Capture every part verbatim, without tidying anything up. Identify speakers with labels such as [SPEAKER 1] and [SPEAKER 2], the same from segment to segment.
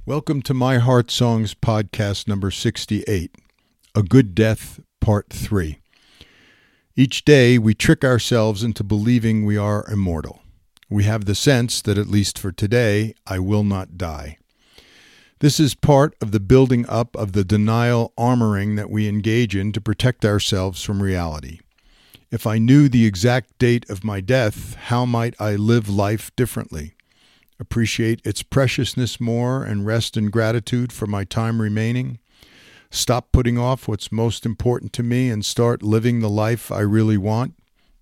[SPEAKER 1] Welcome to My Heart Songs podcast number sixty-eight, A Good Death, Part three. Each day we trick ourselves into believing we are immortal. We have the sense that, at least for today, I will not die. This is part of the building up of the denial armoring that we engage in to protect ourselves from reality. If I knew the exact date of my death, how might I live life differently? Appreciate its preciousness more and rest in gratitude for my time remaining? Stop putting off what's most important to me and start living the life I really want?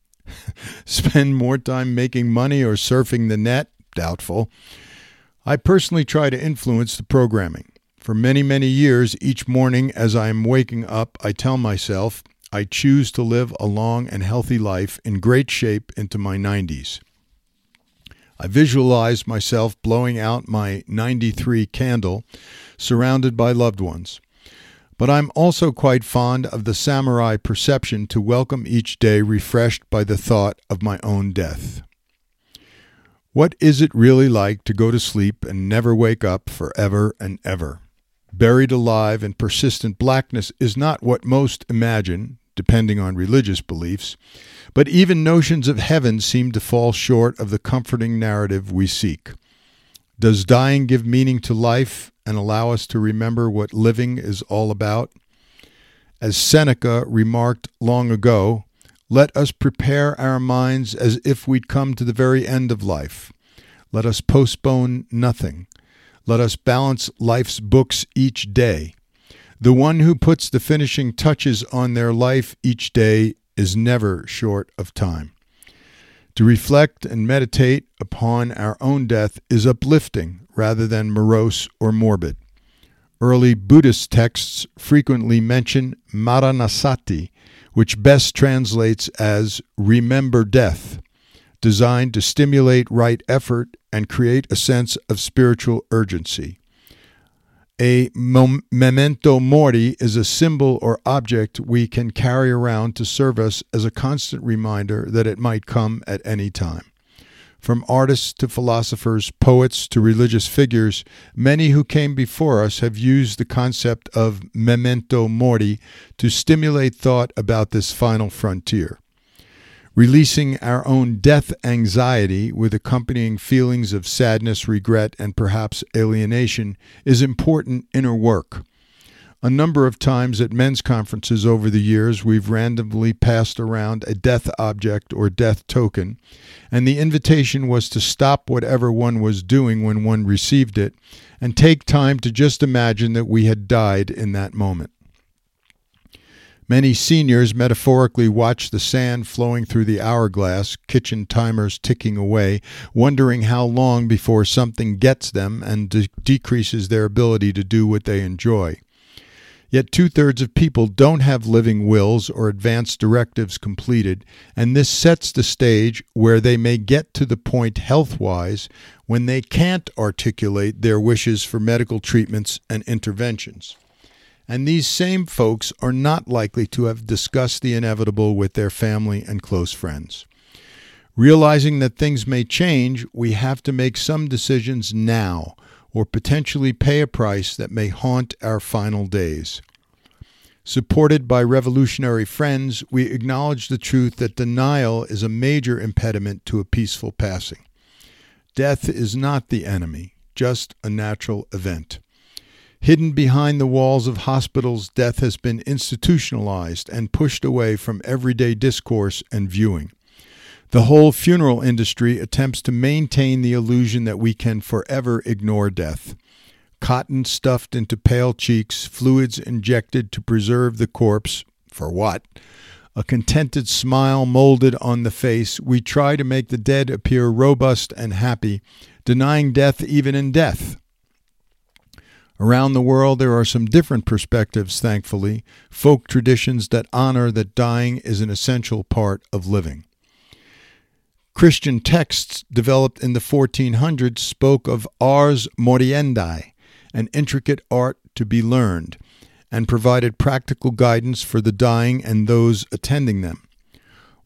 [SPEAKER 1] Spend more time making money or surfing the net? Doubtful. I personally try to influence the programming. For many, many years, each morning as I am waking up, I tell myself I choose to live a long and healthy life in great shape into my nineties. I visualize myself blowing out my ninety-three candle, surrounded by loved ones. But I'm also quite fond of the samurai perception to welcome each day refreshed by the thought of my own death. What is it really like to go to sleep and never wake up forever and ever? Buried alive in persistent blackness is not what most imagine, depending on religious beliefs, but even notions of heaven seem to fall short of the comforting narrative we seek. Does dying give meaning to life and allow us to remember what living is all about? As Seneca remarked long ago, let us prepare our minds as if we'd come to the very end of life. Let us postpone nothing. Let us balance life's books each day. The one who puts the finishing touches on their life each day is never short of time. To reflect and meditate upon our own death is uplifting rather than morose or morbid. Early Buddhist texts frequently mention Maranasati, which best translates as remember death, designed to stimulate right effort and create a sense of spiritual urgency. A memento mori is a symbol or object we can carry around to serve us as a constant reminder that it might come at any time. From artists to philosophers, poets to religious figures, many who came before us have used the concept of memento mori to stimulate thought about this final frontier. Releasing our own death anxiety with accompanying feelings of sadness, regret, and perhaps alienation is important inner work. A number of times at men's conferences over the years, we've randomly passed around a death object or death token, and the invitation was to stop whatever one was doing when one received it and take time to just imagine that we had died in that moment. Many seniors metaphorically watch the sand flowing through the hourglass, kitchen timers ticking away, wondering how long before something gets them and de- decreases their ability to do what they enjoy. Yet two-thirds of people don't have living wills or advance directives completed, and this sets the stage where they may get to the point health-wise when they can't articulate their wishes for medical treatments and interventions. And these same folks are not likely to have discussed the inevitable with their family and close friends. Realizing that things may change, we have to make some decisions now, or potentially pay a price that may haunt our final days. Supported by revolutionary friends, we acknowledge the truth that denial is a major impediment to a peaceful passing. Death is not the enemy, just a natural event. Hidden behind the walls of hospitals, death has been institutionalized and pushed away from everyday discourse and viewing. The whole funeral industry attempts to maintain the illusion that we can forever ignore death. Cotton stuffed into pale cheeks, fluids injected to preserve the corpse. For what? A contented smile molded on the face, we try to make the dead appear robust and happy, denying death even in death. Around the world, there are some different perspectives, thankfully, folk traditions that honor that dying is an essential part of living. Christian texts developed in the fourteen hundreds spoke of ars moriendi, an intricate art to be learned, and provided practical guidance for the dying and those attending them.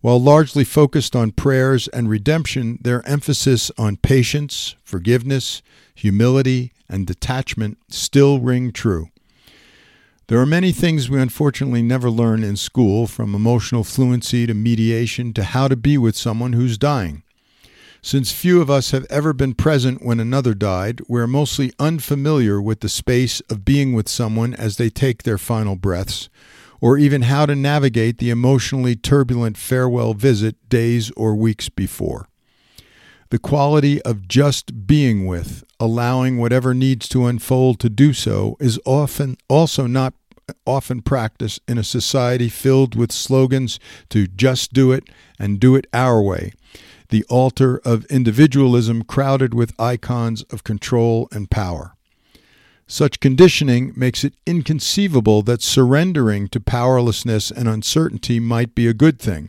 [SPEAKER 1] While largely focused on prayers and redemption, their emphasis on patience, forgiveness, humility, and detachment still ring true. There are many things we unfortunately never learn in school, from emotional fluency to mediation to how to be with someone who's dying. Since few of us have ever been present when another died, we're mostly unfamiliar with the space of being with someone as they take their final breaths, or even how to navigate the emotionally turbulent farewell visit days or weeks before. The quality of just being with, allowing whatever needs to unfold to do so, is often also not often practiced in a society filled with slogans to just do it and do it our way, the altar of individualism crowded with icons of control and power. Such conditioning makes it inconceivable that surrendering to powerlessness and uncertainty might be a good thing.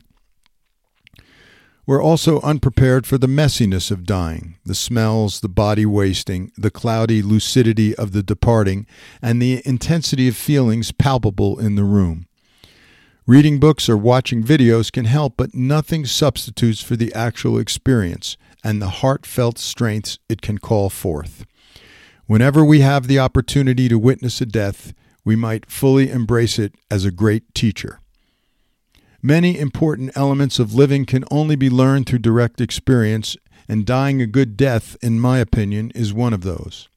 [SPEAKER 1] We're also unprepared for the messiness of dying, the smells, the body wasting, the cloudy lucidity of the departing, and the intensity of feelings palpable in the room. Reading books or watching videos can help, but nothing substitutes for the actual experience and the heartfelt strengths it can call forth. Whenever we have the opportunity to witness a death, we might fully embrace it as a great teacher. Many important elements of living can only be learned through direct experience, and dying a good death, in my opinion, is one of those.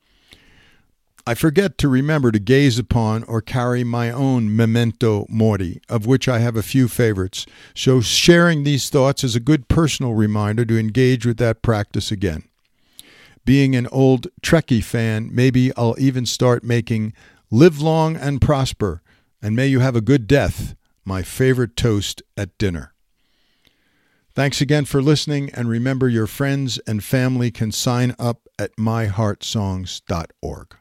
[SPEAKER 1] I forget to remember to gaze upon or carry my own memento mori, of which I have a few favorites, so sharing these thoughts is a good personal reminder to engage with that practice again. Being an old Trekkie fan, maybe I'll even start making "Live long and prosper, and may you have a good death" my favorite toast at dinner. Thanks again for listening, and remember, your friends and family can sign up at my heart songs dot org.